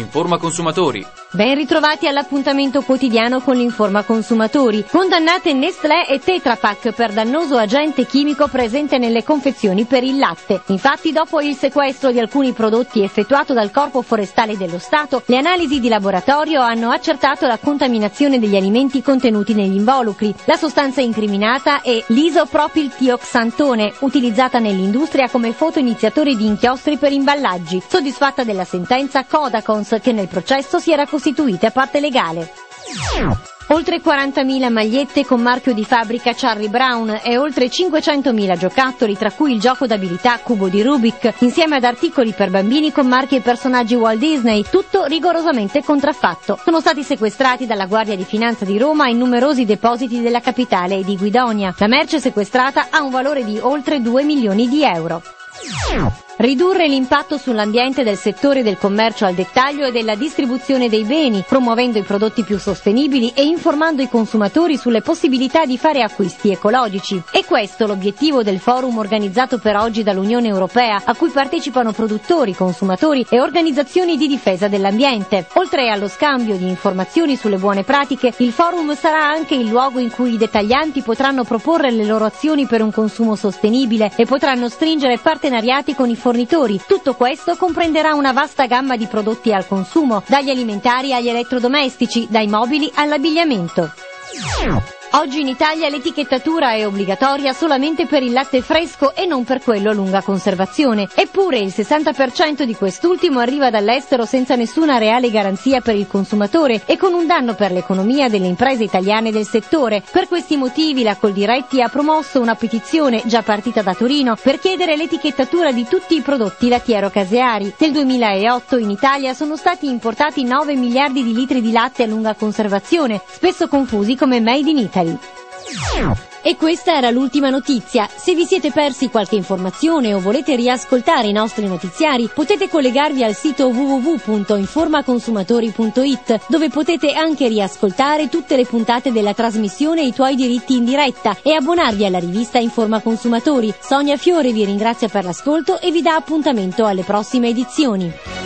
Informa Consumatori. Ben ritrovati all'appuntamento quotidiano con l'Informa Consumatori. Condannate Nestlé e Tetra Pak per dannoso agente chimico presente nelle confezioni per il latte. Infatti, dopo il sequestro di alcuni prodotti effettuato dal Corpo Forestale dello Stato, le analisi di laboratorio hanno accertato la contaminazione degli alimenti contenuti negli involucri. La sostanza incriminata è l'isopropiltioxantone, utilizzata nell'industria come fotoiniziatore di inchiostri per imballaggi. Soddisfatta della sentenza, Codacons, che nel processo si era costituita parte legale. Oltre 40.000 magliette con marchio di fabbrica Charlie Brown e oltre 500.000 giocattoli, tra cui il gioco d'abilità Cubo di Rubik, insieme ad articoli per bambini con marchi e personaggi Walt Disney, tutto rigorosamente contraffatto. Sono stati sequestrati dalla Guardia di Finanza di Roma in numerosi depositi della capitale e di Guidonia. La merce sequestrata ha un valore di oltre 2 milioni di euro. Ridurre l'impatto sull'ambiente del settore del commercio al dettaglio e della distribuzione dei beni, promuovendo i prodotti più sostenibili e informando i consumatori sulle possibilità di fare acquisti ecologici. È questo l'obiettivo del forum organizzato per oggi dall'Unione Europea, a cui partecipano produttori, consumatori e organizzazioni di difesa dell'ambiente. Oltre allo scambio di informazioni sulle buone pratiche, il forum sarà anche il luogo in cui i dettaglianti potranno proporre le loro azioni per un consumo sostenibile e potranno stringere partenariati con i fornitori. Tutto questo comprenderà una vasta gamma di prodotti al consumo, dagli alimentari agli elettrodomestici, dai mobili all'abbigliamento. Oggi in Italia l'etichettatura è obbligatoria solamente per il latte fresco e non per quello a lunga conservazione. Eppure il 60% di quest'ultimo arriva dall'estero senza nessuna reale garanzia per il consumatore e con un danno per l'economia delle imprese italiane del settore. Per questi motivi la Coldiretti ha promosso una petizione, già partita da Torino, per chiedere l'etichettatura di tutti i prodotti lattiero-caseari. Nel 2008 in Italia sono stati importati 9 miliardi di litri di latte a lunga conservazione, spesso confusi come Made in Italy. E questa era l'ultima notizia. Se vi siete persi qualche informazione o volete riascoltare i nostri notiziari, potete collegarvi al sito www.informaconsumatori.it, dove potete anche riascoltare tutte le puntate della trasmissione I tuoi diritti in diretta e abbonarvi alla rivista Informa Consumatori. Sonia Fiore vi ringrazia per l'ascolto e vi dà appuntamento alle prossime edizioni.